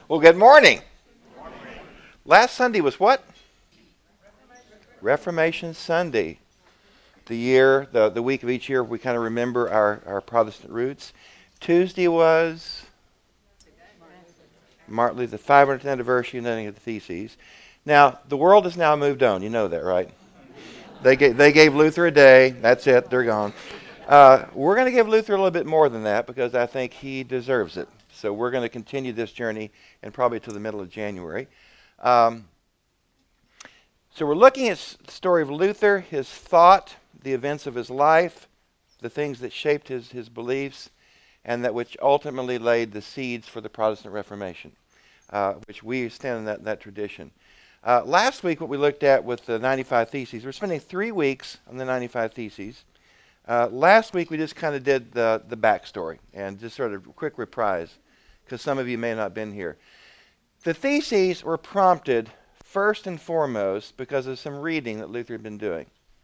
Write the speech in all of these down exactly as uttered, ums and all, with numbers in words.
Well, good morning. Last Sunday was what? Reformation Sunday. The year, the, the week of each year, we kind of remember our, our Protestant roots. Tuesday was Martin Luther, the five hundredth anniversary of the of the Theses. Now, the world has now moved on. You know that, right? They gave, they gave Luther a day. That's it. They're gone. Uh, we're going to give Luther a little bit more than that because I think he deserves it. So we're going to continue this journey and probably to the middle of January. Um, so we're looking at the story of Luther, his thought, the events of his life, the things that shaped his, his beliefs, and that which ultimately laid the seeds for the Protestant Reformation, uh, which we stand in that, that tradition. Uh, last week, what we looked at with the ninety-five Theses, we're spending three weeks on the ninety-five Theses. Uh, last week, we just kind of did the, the backstory and just sort of a quick reprise, because some of you may not have been here. The Theses were prompted first and foremost because of some reading that Luther had been doing.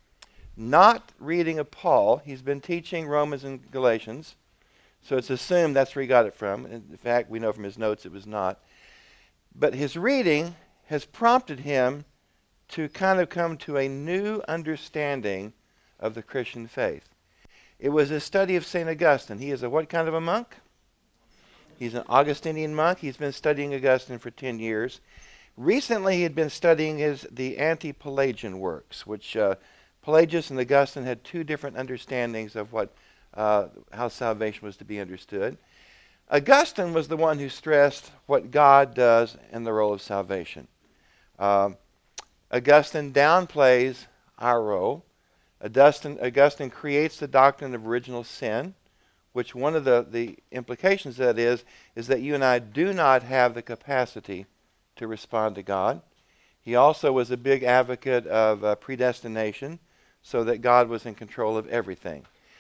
Not reading of Paul. He's been teaching Romans and Galatians, so it's assumed that's where he got it from. In fact, we know from his notes it was not. But his reading has prompted him to kind of come to a new understanding of the Christian faith. It was a study of Saint Augustine. He is a what kind of a monk? He's an Augustinian monk. He's been studying Augustine for ten years. Recently, he had been studying his the anti-Pelagian works, which uh, Pelagius and Augustine had two different understandings of what uh, how salvation was to be understood. Augustine was the one who stressed what God does in the role of salvation. Um, Augustine downplays our role. Augustine, Augustine creates the doctrine of original sin, which one of the, the implications of that is, is that you and I do not have the capacity to respond to God. He also was a big advocate of uh, predestination, so that God was in control of everything.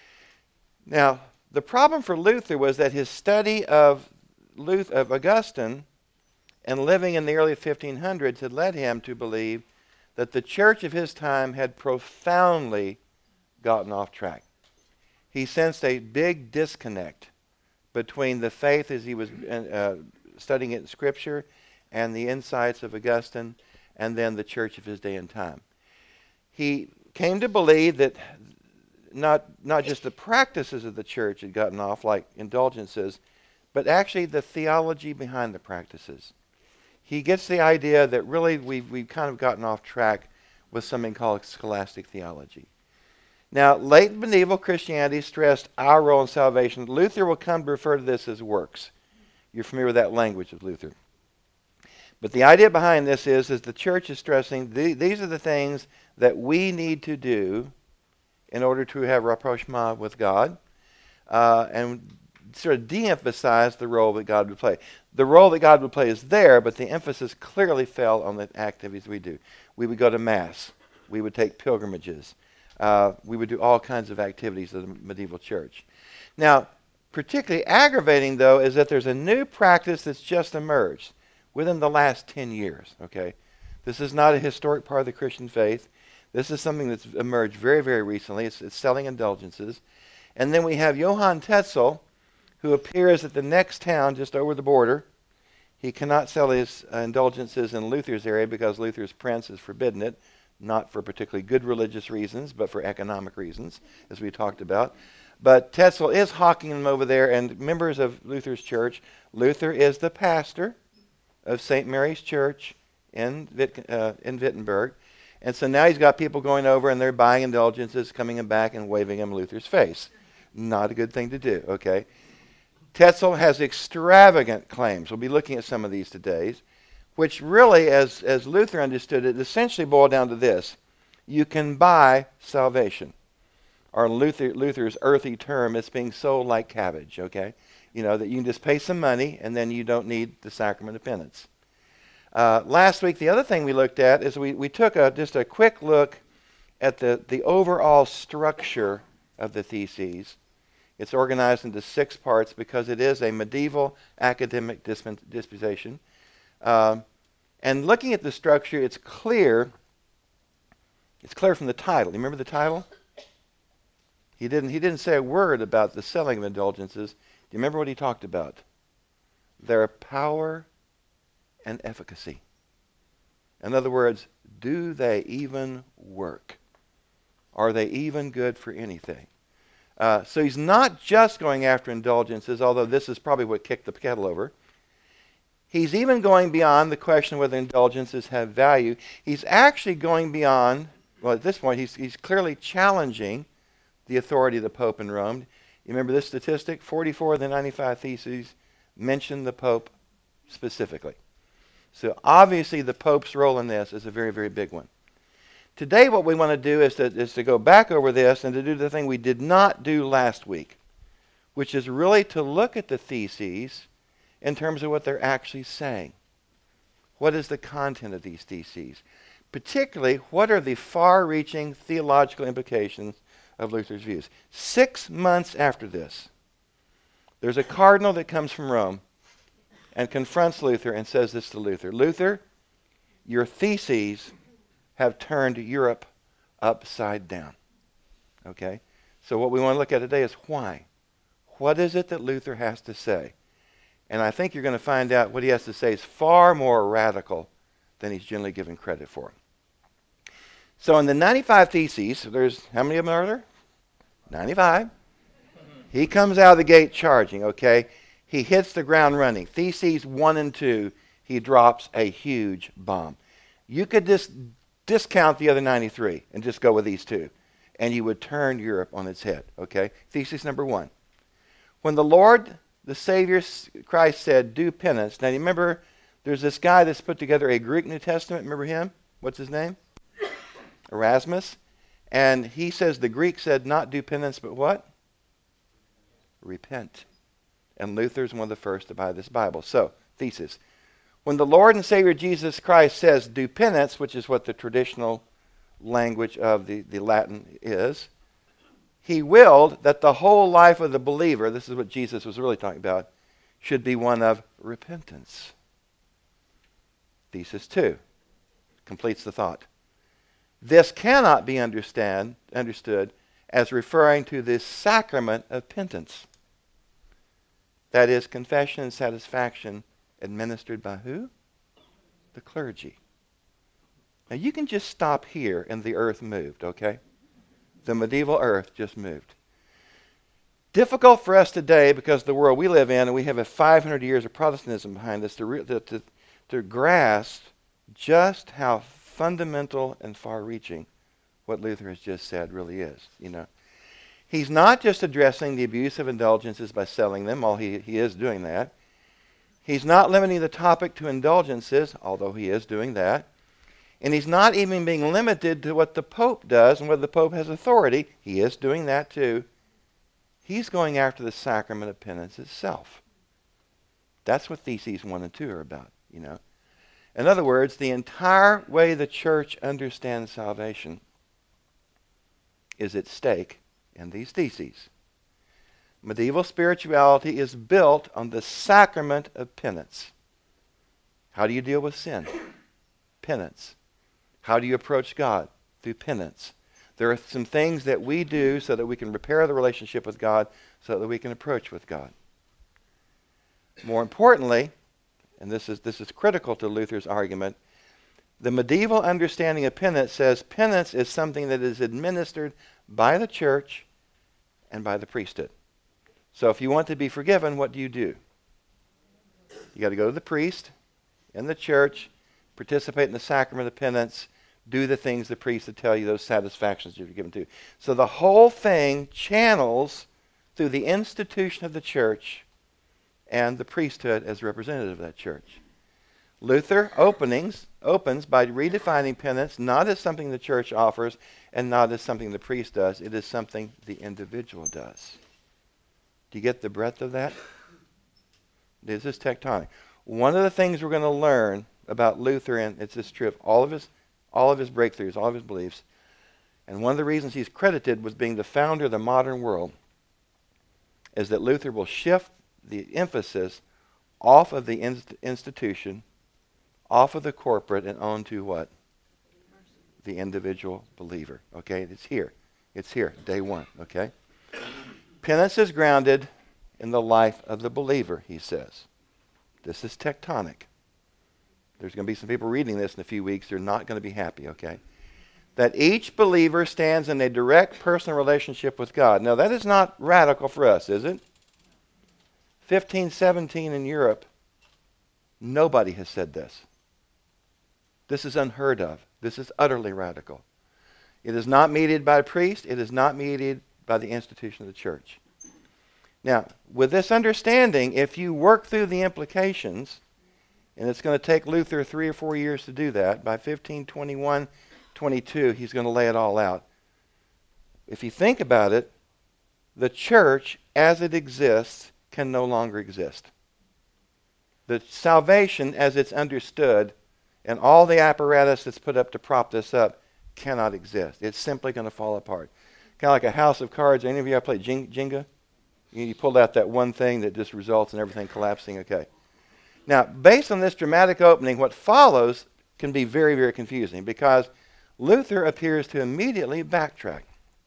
Now, the problem for Luther was that his study of, Luther, of Augustine and living in the early fifteen hundreds had led him to believe that the church of his time had profoundly gotten off track. He sensed a big disconnect between the faith as he was uh, studying it in Scripture and the insights of Augustine and then the church of his day and time. He came to believe that not, not just the practices of the church had gotten off, like indulgences, but actually the theology behind the practices. He gets the idea that really we've, we've kind of gotten off track with something called scholastic theology. Now, late medieval Christianity stressed our role in salvation. Luther will come to refer to this as works. You're familiar with that language of Luther. But the idea behind this is, is the church is stressing the, these are the things that we need to do in order to have rapprochement with God, uh, and sort of de-emphasize the role that God would play. The role that God would play is there, but the emphasis clearly fell on the activities we do. We would go to Mass. We would take pilgrimages. Uh, we would do all kinds of activities of the medieval church. Now, particularly aggravating, though, is that there's a new practice that's just emerged within the last ten years, okay? This is not a historic part of the Christian faith. This is something that's emerged very, very recently. It's, it's selling indulgences. And then we have Johann Tetzel, who appears at the next town just over the border. He cannot sell his uh, indulgences in Luther's area because Luther's prince has forbidden it, not for particularly good religious reasons, but for economic reasons, as we talked about. But Tetzel is hawking them over there, and members of Luther's church, Luther is the pastor of Saint Mary's Church in, Witt, uh, in Wittenberg. And so now he's got people going over, and they're buying indulgences, coming back and waving them Luther's face. Not a good thing to do, okay? Tetzel has extravagant claims. We'll be looking at some of these today, which really, as, as Luther understood it, essentially boiled down to this. You can buy salvation. Or Luther, Luther's earthy term, it's being sold like cabbage, okay? You know, that you can just pay some money and then you don't need the sacrament of penance. Uh, last week, the other thing we looked at is we, we took a, just a quick look at the, the overall structure of the Theses. It's organized into six parts because it is a medieval academic disp- disposition. Um, and looking at the structure, it's clear, it's clear from the title. You remember the title? He didn't, he didn't say a word about the selling of indulgences. Do you remember what he talked about? Their power and efficacy. In other words, do they even work? Are they even good for anything? Uh, so he's not just going after indulgences, although this is probably what kicked the kettle over. He's even going beyond the question of whether indulgences have value. He's actually going beyond, well, at this point, he's, he's clearly challenging the authority of the Pope in Rome. You remember this statistic? forty-four of the ninety-five theses mention the Pope specifically. So obviously the Pope's role in this is a very, very big one. Today what we want to do is to, is to go back over this and to do the thing we did not do last week, which is really to look at the theses in terms of what they're actually saying. What is the content of these theses? Particularly, what are the far-reaching theological implications of Luther's views? Six months after this, there's a cardinal that comes from Rome and confronts Luther and says this to Luther. Luther, your theses have turned Europe upside down. Okay? So what we want to look at today is why. What is it that Luther has to say? And I think you're going to find out what he has to say is far more radical than he's generally given credit for. So in the ninety-five theses, there's, how many of them are there? ninety-five. He comes out of the gate charging, okay? He hits the ground running. Theses one and two, he drops a huge bomb. You could just discount the other ninety-three and just go with these two, and you would turn Europe on its head, okay? Thesis number one. When the Lord, the Savior Christ said, do penance. Now, you remember, there's this guy that's put together a Greek New Testament. Remember him? What's his name? Erasmus. And he says the Greek said not do penance, but what? Repent. And Luther's one of the first to buy this Bible. So, thesis. When the Lord and Savior Jesus Christ says do penance, which is what the traditional language of the, the Latin is, he willed that the whole life of the believer, this is what Jesus was really talking about, should be one of repentance. Thesis two completes the thought. This cannot be understand, understood as referring to this sacrament of penance. That is, confession and satisfaction administered by who? The clergy. Now you can just stop here and the earth moved, okay? The medieval earth just moved. Difficult for us today because of the world we live in, and we have a five hundred years of Protestantism behind us to, re- to, to, to grasp just how fundamental and far-reaching what Luther has just said really is. You know, he's not just addressing the abuse of indulgences by selling them, although he, he is doing that. He's not limiting the topic to indulgences, although he is doing that. And he's not even being limited to what the Pope does and whether the Pope has authority. He is doing that too. He's going after the sacrament of penance itself. That's what Theses one and two are about, you know. In other words, the entire way the church understands salvation is at stake in these theses. Medieval spirituality is built on the sacrament of penance. How do you deal with sin? Penance. How do you approach God? Through penance. There are some things that we do so that we can repair the relationship with God, so that we can approach with God. More importantly, and this is, this is critical to Luther's argument, the medieval understanding of penance says penance is something that is administered by the church and by the priesthood. So if you want to be forgiven, what do you do? You got to go to the priest in the church, participate in the sacrament of penance, do the things the priest would tell you, those satisfactions you're given to. So the whole thing channels through the institution of the church and the priesthood as representative of that church. Luther openings opens by redefining penance not as something the church offers and not as something the priest does. It is something the individual does. Do you get the breadth of that? This is tectonic. One of the things we're going to learn about Luther, and it's this true of all of his all of his breakthroughs, all of his beliefs, and one of the reasons he's credited with being the founder of the modern world is that Luther will shift the emphasis off of the inst- institution, off of the corporate, and onto what? The individual believer. Okay, it's here. It's here, day one. Okay? Penance is grounded in the life of the believer, he says. This is tectonic. There's going to be some people reading this in a few weeks. They're not going to be happy, okay? That each believer stands in a direct personal relationship with God. Now, that is not radical for us, is it? fifteen seventeen in Europe, nobody has said this. This is unheard of. This is utterly radical. It is not mediated by a priest. It is not mediated by the institution of the church. Now, with this understanding, if you work through the implications, and it's going to take Luther three or four years to do that, by fifteen twenty-one, twenty-two, he's going to lay it all out. If you think about it, the church as it exists can no longer exist. The salvation as it's understood and all the apparatus that's put up to prop this up cannot exist. It's simply going to fall apart. Kind of like a house of cards. Any of you have played Jenga? You pulled out that one thing that just results in everything collapsing. Okay. Now, based on this dramatic opening, what follows can be very, very confusing because Luther appears to immediately backtrack.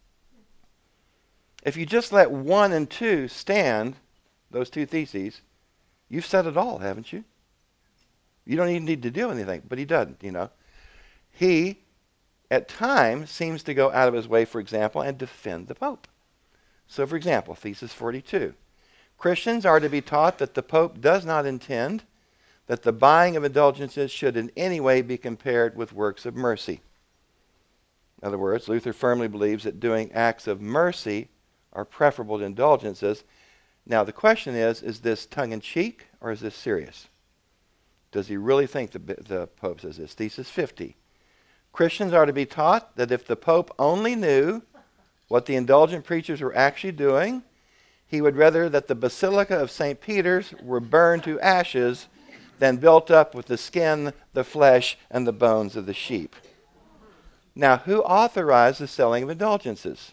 If you just let one and two stand, those two theses, you've said it all, haven't you? You don't even need to do anything, but he doesn't, you know. He, at times, seems to go out of his way, for example, and defend the Pope. So, for example, Thesis forty-two. Christians are to be taught that the Pope does not intend that the buying of indulgences should in any way be compared with works of mercy. In other words, Luther firmly believes that doing acts of mercy are preferable to indulgences. Now, the question is, is this tongue-in-cheek or is this serious? Does he really think the, the Pope says this? Thesis fifty. Christians are to be taught that if the Pope only knew what the indulgent preachers were actually doing, he would rather that the Basilica of Saint Peter's were burned to ashes than built up with the skin, the flesh, and the bones of the sheep. Now, who authorized the selling of indulgences?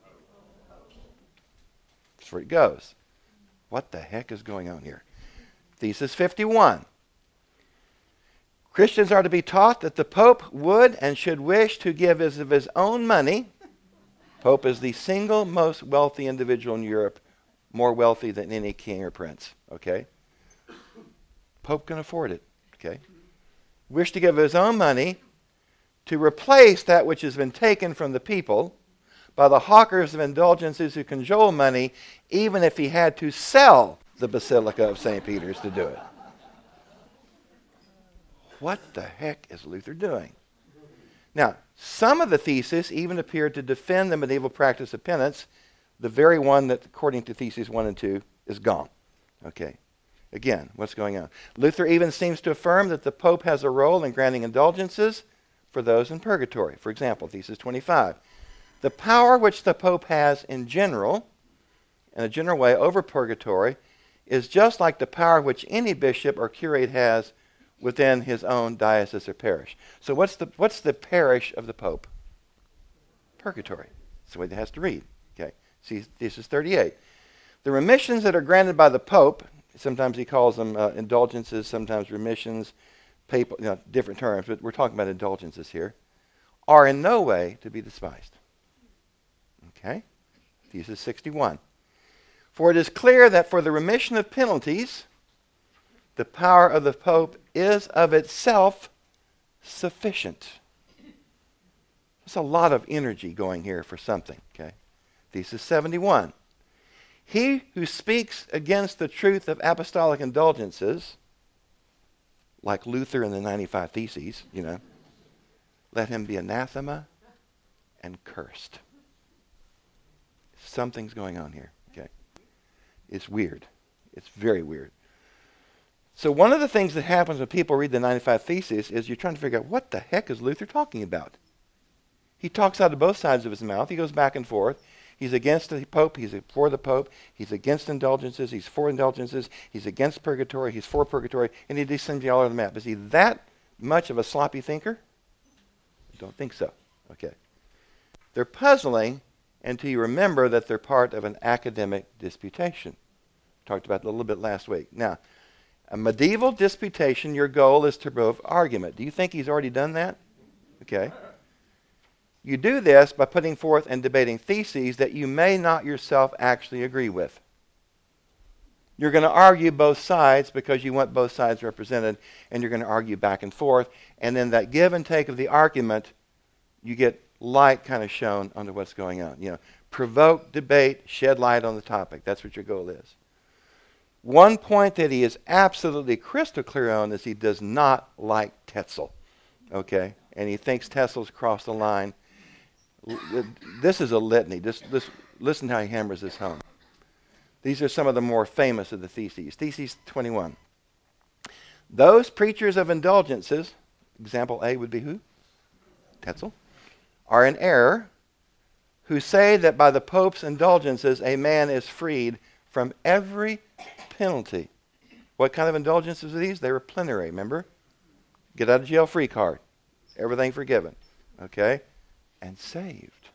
That's where it goes. What the heck is going on here? Thesis fifty-one. Christians are to be taught that the Pope would and should wish to give as of his own money. Pope is the single most wealthy individual in Europe, more wealthy than any king or prince, okay? Pope can afford it, okay? Wish to give his own money to replace that which has been taken from the people by the hawkers of indulgences who cajole money, even if he had to sell the Basilica of Saint Peter's to do it. What the heck is Luther doing? Now, some of the theses even appear to defend the medieval practice of penance, the very one that, according to Theses one and two, is gone. Okay. Again, what's going on? Luther even seems to affirm that the Pope has a role in granting indulgences for those in purgatory. For example, Thesis twenty-five. The power which the Pope has in general, in a general way, over purgatory, is just like the power which any bishop or curate has within his own diocese or parish. So what's the what's the parish of the Pope? Purgatory. That's the way it has to read. Okay. See, Thesis thirty-eight. The remissions that are granted by the Pope, sometimes he calls them uh, indulgences, sometimes remissions, papal, you know, different terms, but we're talking about indulgences here, are in no way to be despised. Okay? Thesis sixty-one. For it is clear that for the remission of penalties, the power of the Pope is of itself sufficient. There's a lot of energy going here for something. Okay? Thesis seventy-one. He who speaks against the truth of apostolic indulgences, like Luther in the ninety-five Theses, you know, let him be anathema and cursed. Something's going on here. Okay? It's weird. It's very weird. So one of the things that happens when people read the ninety-five Theses is you're trying to figure out what the heck is Luther talking about. He talks out of both sides of his mouth. He goes back and forth. He's against the Pope. He's for the Pope. He's against indulgences. He's for indulgences. He's against purgatory. He's for purgatory. And he descends you all over the map. Is he that much of a sloppy thinker? I don't think so. Okay. They're puzzling until you remember that they're part of an academic disputation. Talked about it a little bit last week. Now, a medieval disputation, your goal is to prove argument. Do you think he's already done that? Okay. You do this by putting forth and debating theses that you may not yourself actually agree with. You're going to argue both sides because you want both sides represented, and you're going to argue back and forth. And then that give and take of the argument, you get light kind of shown onto what's going on. You know, provoke debate, shed light on the topic. That's what your goal is. One point that he is absolutely crystal clear on is he does not like Tetzel. Okay? And he thinks Tetzel's crossed the line. This is a litany. This, this, listen how he hammers this home. These are some of the more famous of the theses. Thesis twenty-one. Those preachers of indulgences, example A would be who? Tetzel. Are in error, who say that by the Pope's indulgences a man is freed from every penalty. What kind of indulgences are these? They were plenary, remember? Get out of jail free card. Everything forgiven. Okay? And saved.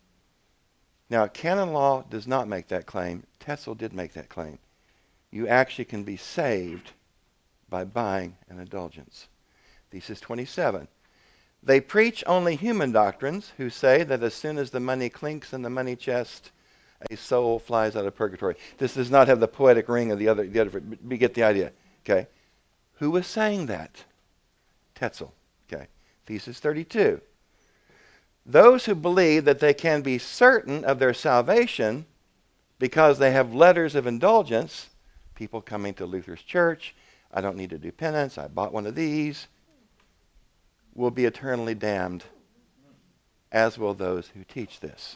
Now, canon law does not make that claim. Tetzel did make that claim. You actually can be saved by buying an indulgence. Thesis twenty-seven. They preach only human doctrines who say that as soon as the money clinks in the money chest, a soul flies out of purgatory. This does not have the poetic ring of the other. The other but you get the idea. Okay. Who was saying that? Tetzel. Okay. Thesis thirty-two. Those who believe that they can be certain of their salvation because they have letters of indulgence, people coming to Luther's church, I don't need to do penance, I bought one of these, will be eternally damned, as will those who teach this.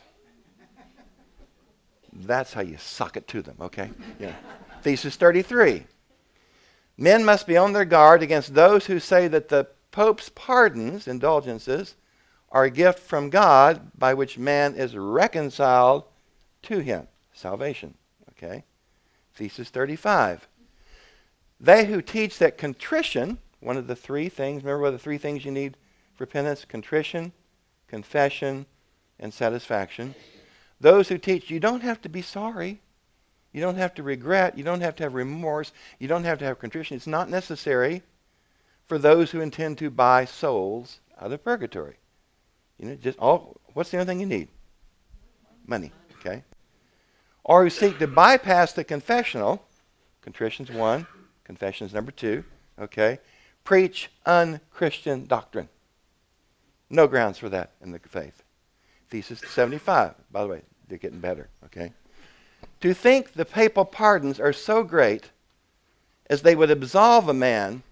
That's how you suck it to them, okay? Yeah. Thesis thirty-three. Men must be on their guard against those who say that the Pope's pardons, indulgences, are a gift from God by which man is reconciled to him. Salvation. Okay? Thesis thirty-five. They who teach that contrition, one of the three things, remember what are the three things you need for penance? Contrition, confession, and satisfaction. Those who teach you don't have to be sorry. You don't have to regret. You don't have to have remorse. You don't have to have contrition. It's not necessary for those who intend to buy souls out of purgatory. You know, just all. What's the only thing you need? Money. Okay. Or who seek to bypass the confessional. Contrition's one. Confession's number two. Okay. Preach unchristian doctrine. No grounds for that in the faith. Thesis seventy-five. By the way, they're getting better. Okay. To think the papal pardons are so great as they would absolve a man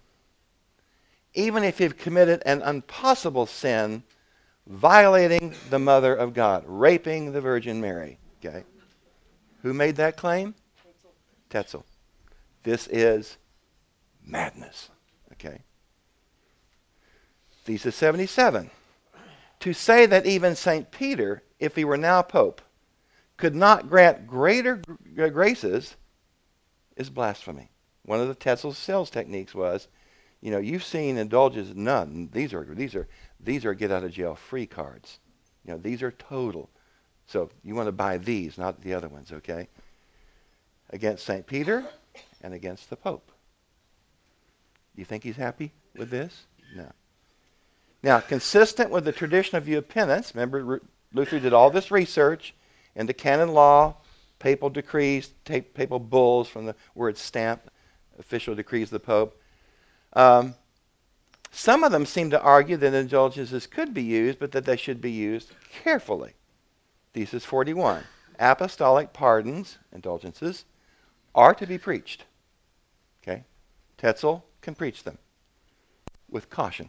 even if he'd committed an impossible sin, violating the Mother of God, raping the Virgin Mary. Okay. Who made that claim? Tetzel. Tetzel. This is madness. Okay. Thesis seventy-seven. To say that even Saint Peter, if he were now Pope, could not grant greater gr- graces is blasphemy. One of the Tetzel's sales techniques was, you know, you've seen indulgences, none. These are these are these are get out of jail free cards. You know, these are total. So you want to buy these, not the other ones, okay? Against Saint Peter and against the Pope. Do you think he's happy with this? No. Now, consistent with the traditional view of penance, remember Luther did all this research into canon law, papal decrees, ta- papal bulls from the word stamp, official decrees of the Pope. Um, some of them seem to argue that indulgences could be used, but that they should be used carefully. Thesis forty-one. Apostolic pardons, indulgences, are to be preached. Okay? Tetzel can preach them with caution,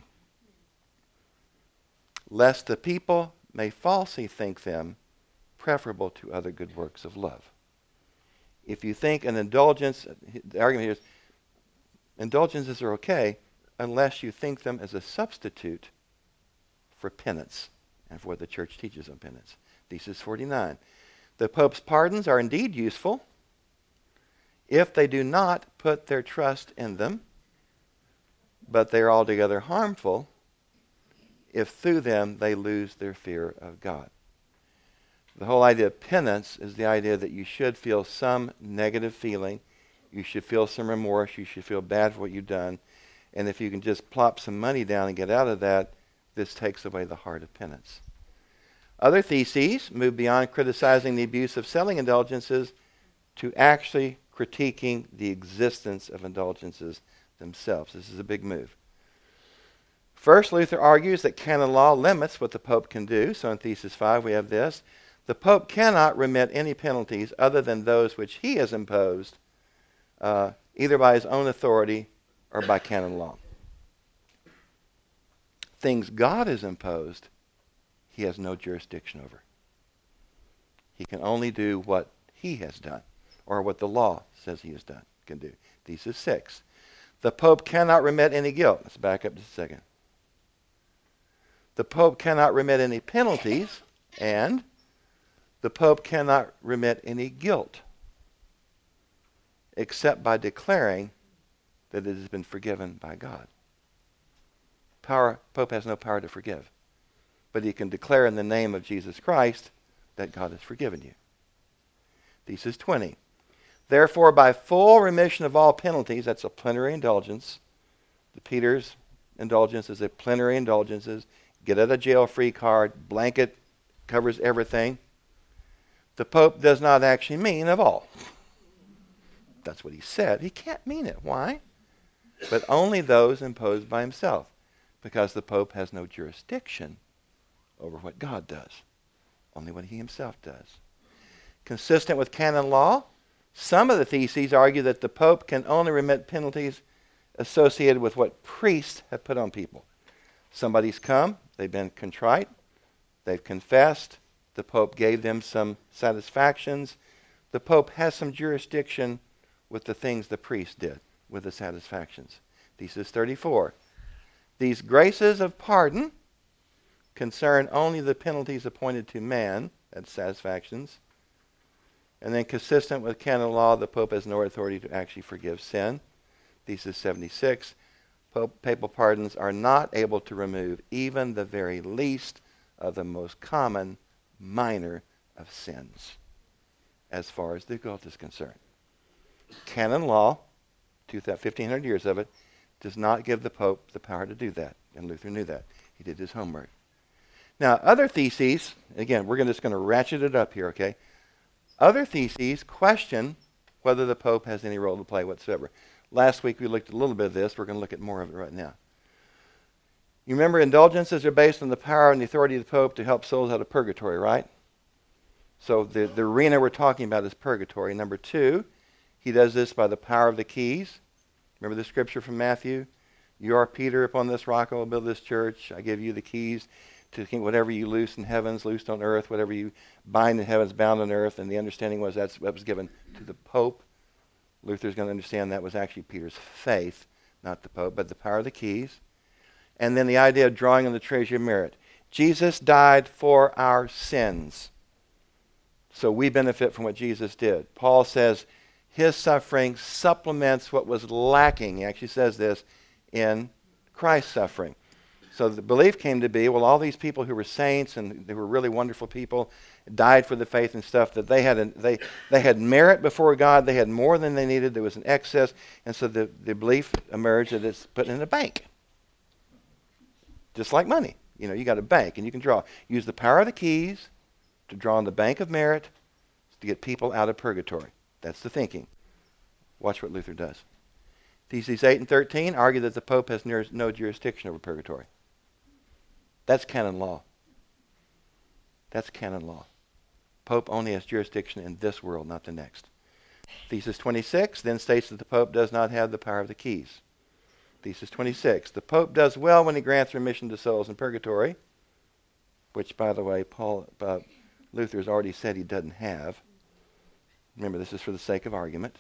lest the people may falsely think them preferable to other good works of love. If you think an indulgence, the argument here is indulgences are okay unless you think them as a substitute for penance and for what the church teaches on penance. Thesis forty-nine. The Pope's pardons are indeed useful if they do not put their trust in them, but they are altogether harmful if through them they lose their fear of God. The whole idea of penance is the idea that you should feel some negative feeling. You should feel some remorse. You should feel bad for what you've done. And if you can just plop some money down and get out of that, this takes away the heart of penance. Other theses move beyond criticizing the abuse of selling indulgences to actually criticizing critiquing the existence of indulgences themselves. This is a big move. First, Luther argues that canon law limits what the Pope can do. So in Thesis five we have this. The Pope cannot remit any penalties other than those which he has imposed, uh, either by his own authority or by canon law. Things God has imposed, he has no jurisdiction over. He can only do what he has done, or what the law says he has done, can do. Thesis six. The Pope cannot remit any guilt. Let's back up just a second. The Pope cannot remit any penalties, and the Pope cannot remit any guilt, except by declaring that it has been forgiven by God. Power, Pope has no power to forgive, but he can declare in the name of Jesus Christ that God has forgiven you. Thesis twenty. Therefore, by full remission of all penalties, that's a plenary indulgence. The Peter's indulgence is a plenary indulgence. Get out of jail free card, blanket, covers everything. The Pope does not actually mean of all. That's what he said. He can't mean it. Why? But only those imposed by himself, because the Pope has no jurisdiction over what God does. Only what he himself does. Consistent with canon law, some of the theses argue that the Pope can only remit penalties associated with what priests have put on people. Somebody's come, they've been contrite, they've confessed, the Pope gave them some satisfactions. The Pope has some jurisdiction with the things the priest did, with the satisfactions. Thesis thirty-four. These graces of pardon concern only the penalties appointed to man, that's satisfactions. And then consistent with canon law, the Pope has no authority to actually forgive sin. Thesis seventy-six. Pope, papal pardons are not able to remove even the very least of the most common minor of sins, as far as the guilt is concerned. Canon law, fifteen hundred years of it, does not give the Pope the power to do that. And Luther knew that. He did his homework. Now, other theses, again, we're just going to ratchet it up here, okay? Other theses question whether the Pope has any role to play whatsoever. Last week we looked at a little bit of this. We're going to look at more of it right now. You remember indulgences are based on the power and the authority of the Pope to help souls out of purgatory, right? So the, the arena we're talking about is purgatory. Number two, he does this by the power of the keys. Remember the scripture from Matthew? You are Peter, upon this rock I will build this church. I give you the keys to whatever you loose in heavens, loosed on earth. Whatever you bind in heavens, bound on earth. And the understanding was that's what was given to the Pope. Luther's going to understand that was actually Peter's faith, not the Pope, but the power of the keys. And then the idea of drawing on the treasure of merit. Jesus died for our sins, so we benefit from what Jesus did. Paul says his suffering supplements what was lacking. He actually says this in Christ's suffering. So the belief came to be, well, all these people who were saints and they were really wonderful people, died for the faith and stuff, that they had a, they they had merit before God. They had more than they needed. There was an excess, and so the, the belief emerged that it's put in a bank, just like money. You know, you got a bank, and you can draw. Use the power of the keys to draw on the bank of merit to get people out of purgatory. That's the thinking. Watch what Luther does. Theses eight and thirteen argue that the Pope has no jurisdiction over purgatory. That's canon law. That's canon law. Pope only has jurisdiction in this world, not the next. Thesis twenty-six then states that the Pope does not have the power of the keys. Thesis twenty-six. The Pope does well when he grants remission to souls in purgatory, which, by the way, Paul uh, Luther has already said he doesn't have. Remember, this is for the sake of argument.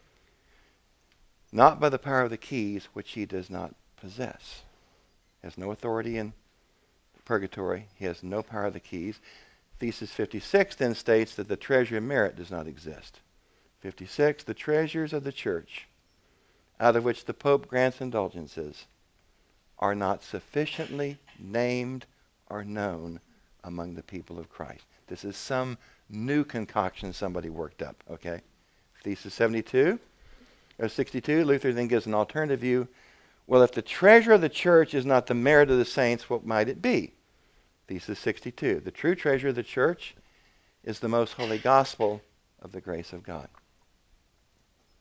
Not by the power of the keys, which he does not possess. He has no authority in purgatory. He has no power of the keys. Thesis fifty-six then states that the treasure of merit does not exist. fifty-six, the treasures of the church, out of which the Pope grants indulgences, are not sufficiently named or known among the people of Christ. This is some new concoction somebody worked up, okay? Thesis seventy-two, or sixty-two, Luther then gives an alternative view. Well, if the treasure of the church is not the merit of the saints, what might it be? Thesis sixty-two, the true treasure of the church is the most holy gospel of the grace of God.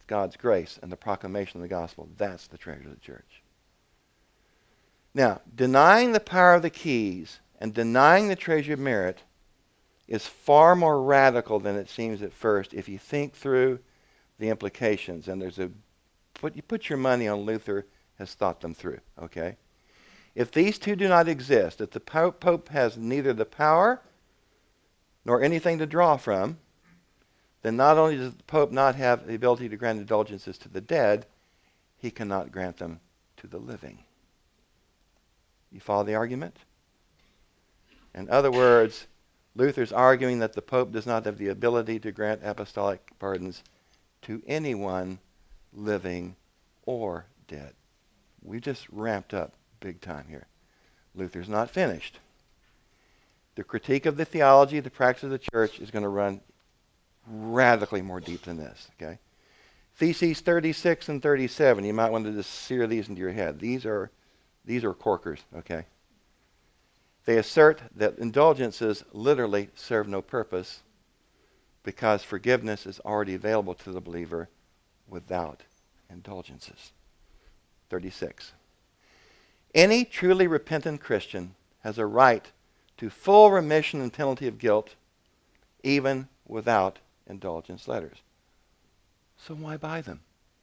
God's grace and the proclamation of the gospel. That's the treasure of the church. Now, denying the power of the keys and denying the treasure of merit is far more radical than it seems at first if you think through the implications. And there's a put you put your money on Luther has thought them through, okay? If these two do not exist, if the Pope, Pope has neither the power nor anything to draw from, then not only does the Pope not have the ability to grant indulgences to the dead, he cannot grant them to the living. You follow the argument? In other words, Luther's arguing that the Pope does not have the ability to grant apostolic pardons to anyone living or dead. We just ramped up big time here. Luther's not finished. The critique of the theology, the practice of the church is going to run radically more deep than this, okay? Theses thirty-six and thirty-seven, you might want to just sear these into your head. These are, these are corkers, okay? They assert that indulgences literally serve no purpose because forgiveness is already available to the believer without indulgences. thirty-six. Any truly repentant Christian has a right to full remission and penalty of guilt even without indulgence letters. So why buy them?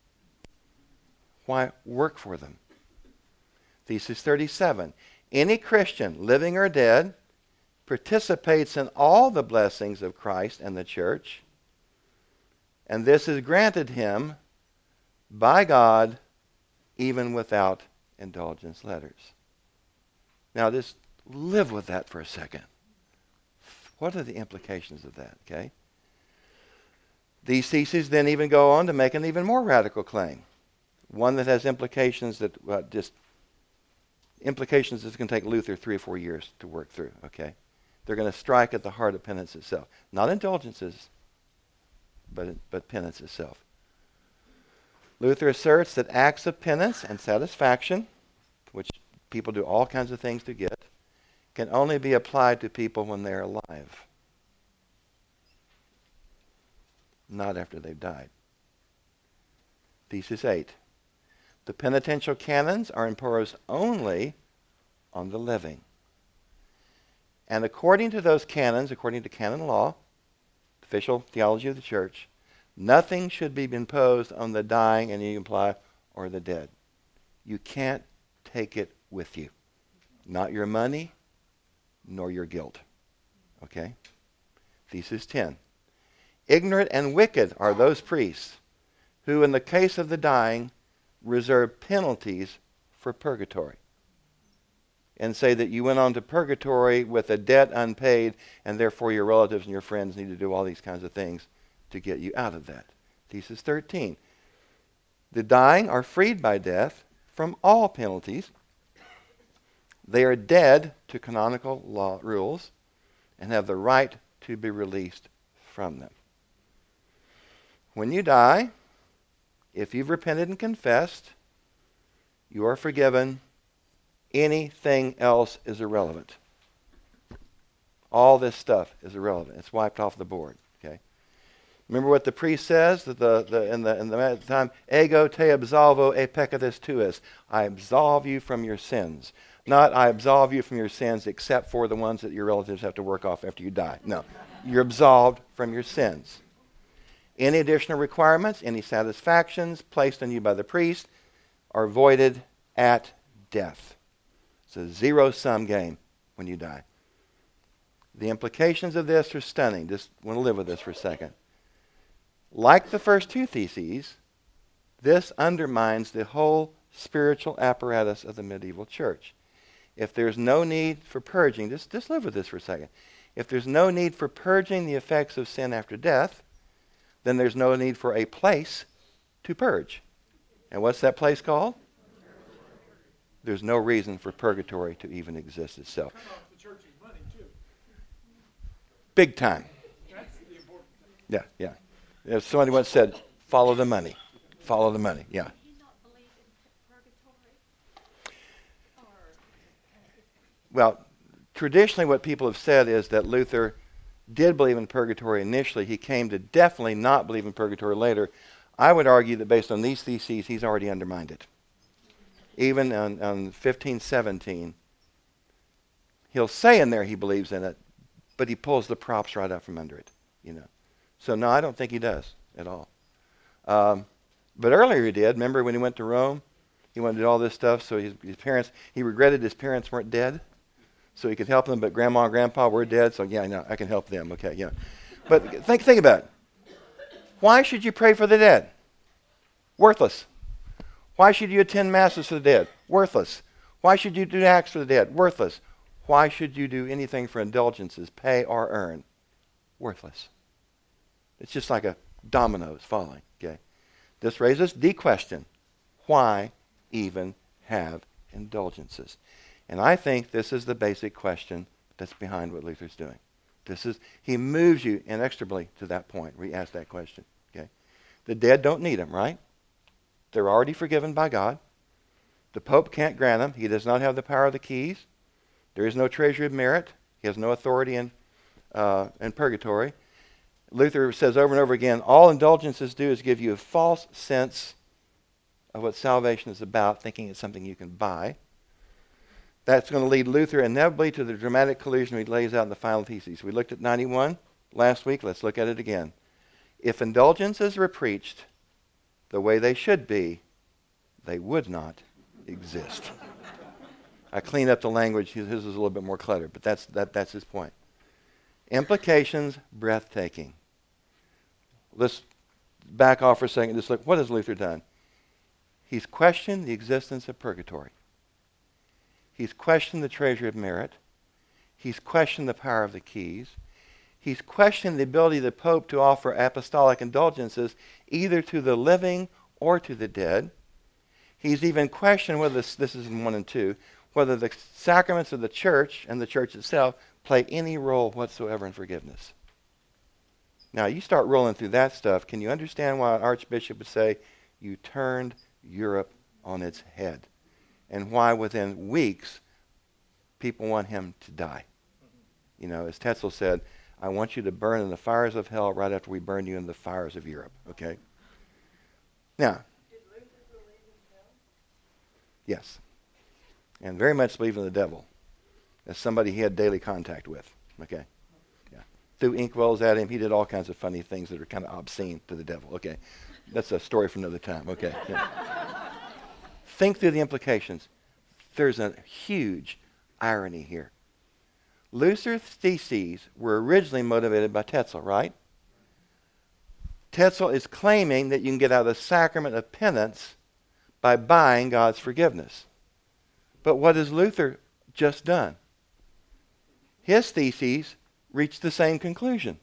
Why work for them? Thesis thirty-seven. Any Christian, living or dead, participates in all the blessings of Christ and the church, and this is granted him by God even without indulgence letters. Now just live with that for a second. What are the implications of that, okay? These theses then even go on to make an even more radical claim. One that has implications that uh, just implications that's going to take Luther three or four years to work through, okay? They're going to strike at the heart of penance itself. Not indulgences, but, but penance itself. Luther asserts that acts of penance and satisfaction, which people do all kinds of things to get, can only be applied to people when they're alive, not after they've died. Thesis eight. The penitential canons are imposed only on the living. And according to those canons, according to canon law, official theology of the church, nothing should be imposed on the dying, and you imply, or the dead. You can't take it with you. Not your money, nor your guilt. Okay? Thesis ten. Ignorant and wicked are those priests who, in the case of the dying, reserve penalties for purgatory and say that you went on to purgatory with a debt unpaid and therefore your relatives and your friends need to do all these kinds of things to get you out of that. Thesis thirteen. The dying are freed by death from all penalties. They are dead to canonical law rules and have the right to be released from them. When you die, if you've repented and confessed, you are forgiven. Anything else is irrelevant. All this stuff is irrelevant. It's wiped off the board. Okay. Remember what the priest says that the, the, in the in the time, ego te absolvo e peccatus tuus. I absolve you from your sins. Not I absolve you from your sins except for the ones that your relatives have to work off after you die. No. You're absolved from your sins. Any additional requirements, any satisfactions placed on you by the priest are voided at death. It's a zero-sum game when you die. The implications of this are stunning. Just want to live with this for a second. Like the first two theses, this undermines the whole spiritual apparatus of the medieval church. If there's no need for purging, just, just live with this for a second. If there's no need for purging the effects of sin after death, then there's no need for a place to purge. And what's that place called? There's no reason for purgatory to even exist itself. The church's money too. Big time. That's the important thing. Yeah, yeah. If somebody once said, follow the money. Follow the money, yeah. Do you not believe in purgatory? Or Well, traditionally what people have said is that Luther did believe in purgatory initially. He came to definitely not believe in purgatory later. I would argue that based on these theses, he's already undermined it. Even on, on fifteen seventeen, he'll say in there he believes in it, but he pulls the props right out from under it, you know. So no, I don't think he does at all. Um, but earlier he did. Remember when he went to Rome? He went to do all this stuff, so his, his parents, he regretted his parents weren't dead, so he could help them, but grandma and grandpa were dead, so yeah, no, I can help them, okay, yeah. But think, think about it. Why should you pray for the dead? Worthless. Why should you attend masses for the dead? Worthless. Why should you do acts for the dead? Worthless. Why should you do anything for indulgences, pay or earn? Worthless. It's just like a dominoes falling, okay? This raises the question, why even have indulgences? And I think this is the basic question that's behind what Luther's doing. This is, he moves you inexorably to that point where he asks that question, okay? The dead don't need them, right? They're already forgiven by God. The Pope can't grant them. He does not have the power of the keys. There is no treasury of merit. He has no authority in, uh, in purgatory. Luther says over and over again, all indulgences do is give you a false sense of what salvation is about, thinking it's something you can buy. That's going to lead Luther inevitably to the dramatic collusion he lays out in the final theses. We looked at ninety-one last week. Let's look at it again. If indulgences were preached the way they should be, they would not exist. I clean up the language. His is a little bit more cluttered, but that's, that, that's his point. Implications, breathtaking. Let's back off for a second. Just look, what has Luther done? He's questioned the existence of purgatory. He's questioned the treasury of merit. He's questioned the power of the keys. He's questioned the ability of the Pope to offer apostolic indulgences either to the living or to the dead. He's even questioned whether, this, this is in one and two, whether the sacraments of the church and the church itself play any role whatsoever in forgiveness. Now, you start rolling through that stuff, can you understand why an archbishop would say, you turned Europe on its head? And why within weeks, people want him to die. You know, as Tetzel said, I want you to burn in the fires of hell right after we burn you in the fires of Europe, okay? Now, Did Luther believe in hell? yes. And very much believe in the devil as somebody he had daily contact with, okay? Yeah. Threw inkwells at him. He did all kinds of funny things that are kind of obscene to the devil, okay? That's a story for another time, okay? Yeah. Think through the implications. There's a huge irony here. Luther's theses were originally motivated by Tetzel, right? Tetzel is claiming that you can get out of the sacrament of penance by buying God's forgiveness. But what has Luther just done? His theses reach the same conclusion.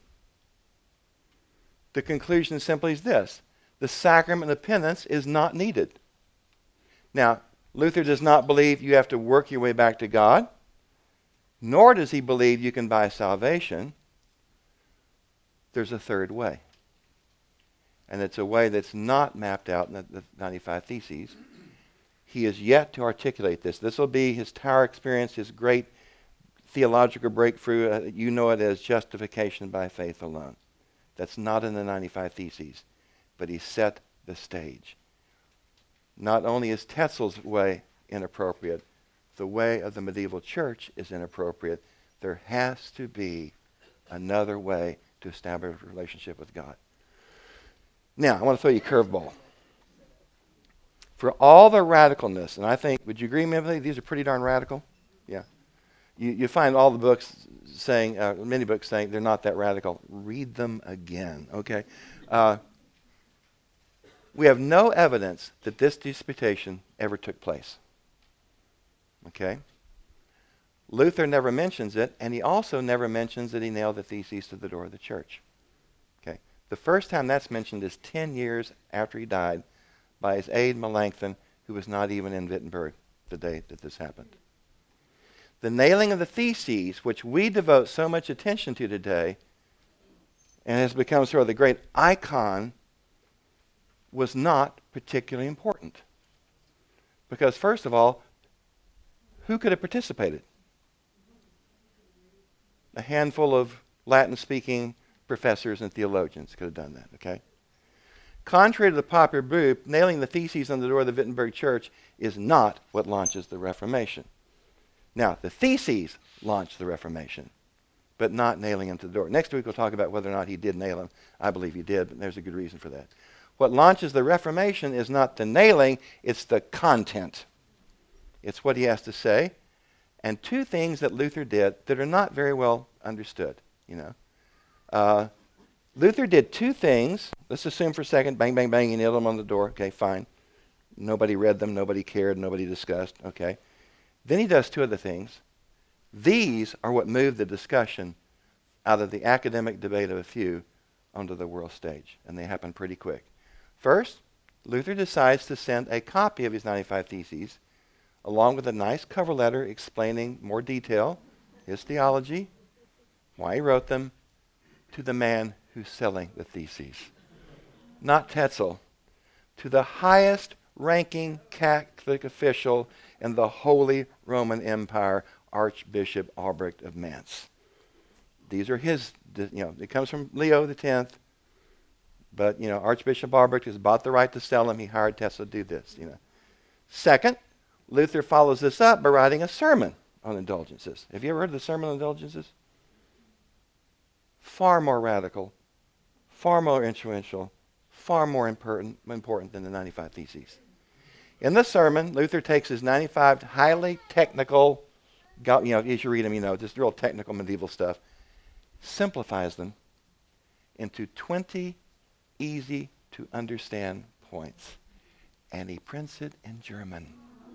The conclusion simply is this: the sacrament of penance is not needed. Now, Luther does not believe you have to work your way back to God, nor does he believe you can buy salvation. There's a third way. And it's a way that's not mapped out in the, the ninety-five Theses. He is yet to articulate this. This will be his tower experience, his great theological breakthrough. Uh, you know it as justification by faith alone. That's not in the ninety-five Theses, but he set the stage. Not only is Tetzel's way inappropriate, the way of the medieval church is inappropriate. There has to be another way to establish a relationship with God. Now, I want to throw you a curveball. For all the radicalness, and I think, would you agree with me? These are pretty darn radical. Yeah. You, you find all the books saying, uh, many books saying they're not that radical. Read them again, okay? Uh, we have no evidence that this disputation ever took place. Okay? Luther never mentions it, and he also never mentions that he nailed the theses to the door of the church. Okay? The first time that's mentioned is ten years after he died by his aide Melanchthon, who was not even in Wittenberg the day that this happened. The nailing of the theses, which we devote so much attention to today, and has become sort of the great icon, was not particularly important. Because first of all, who could have participated? A handful of Latin-speaking professors and theologians could have done that, okay? Contrary to the popular belief, nailing the theses on the door of the Wittenberg Church is not what launches the Reformation. Now, the theses launched the Reformation, but not nailing them to the door. Next week we'll talk about whether or not he did nail them. I believe he did, but there's a good reason for that. What launches the Reformation is not the nailing, it's the content. It's what he has to say. And two things that Luther did that are not very well understood, you know. Uh, Luther did two things. Let's assume for a second, bang, bang, bang, he nailed them on the door. Okay, fine. Nobody read them, nobody cared, nobody discussed. Okay. Then he does two other things. These are what moved the discussion out of the academic debate of a few onto the world stage, and they happen pretty quick. First, Luther decides to send a copy of his ninety-five Theses, along with a nice cover letter explaining more detail, his theology, why he wrote them, to the man who's selling the Theses. Not Tetzel, to the highest ranking Catholic official in the Holy Roman Empire, Archbishop Albrecht of Mainz. These are his, you know, it comes from Leo the tenth, but, you know, Archbishop Albrecht has bought the right to sell them. He hired Tesla to do this, you know. Second, Luther follows this up by writing a sermon on indulgences. Have you ever heard of the Sermon on Indulgences? Far more radical, far more influential, far more important, important than the ninety-five Theses. In this sermon, Luther takes his ninety-five highly technical, you know, as you read them, you know, just real technical medieval stuff, simplifies them into twenty easy to understand points. And he prints it in German.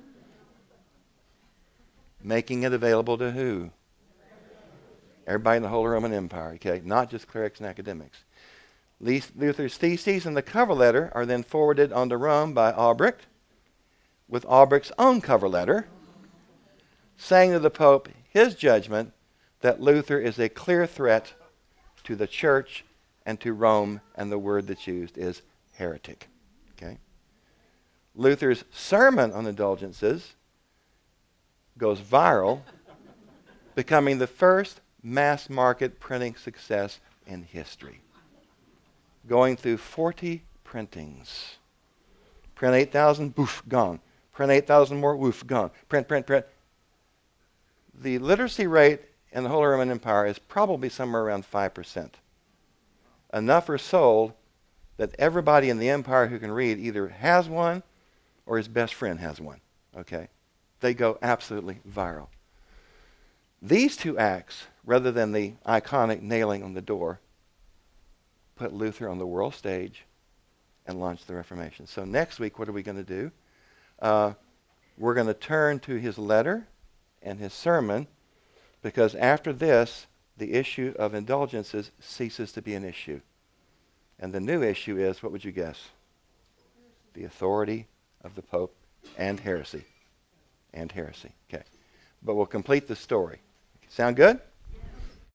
Making it available to who? Everybody in the Holy Roman Empire, okay? Not just clerics and academics. Luther's theses and the cover letter are then forwarded on to Rome by Albrecht, with Albrecht's own cover letter, saying to the Pope his judgment that Luther is a clear threat to the church and to Rome, and the word that's used is heretic. Okay? Luther's sermon on indulgences goes viral, becoming the first mass market printing success in history. Going through forty printings. Print eight thousand, boof, gone. Print eight thousand more, woof, gone. Print, print, print. The literacy rate in the Holy Roman Empire is probably somewhere around five percent. Enough are sold that everybody in the empire who can read either has one or his best friend has one. Okay? They go absolutely viral. These two acts, rather than the iconic nailing on the door, put Luther on the world stage and launched the Reformation. So next week, what are we going to do? Uh, we're going to turn to his letter and his sermon, because after this, the issue of indulgences ceases to be an issue. And the new issue is, what would you guess? The authority of the Pope and heresy. And heresy. Okay. But we'll complete the story. Sound good?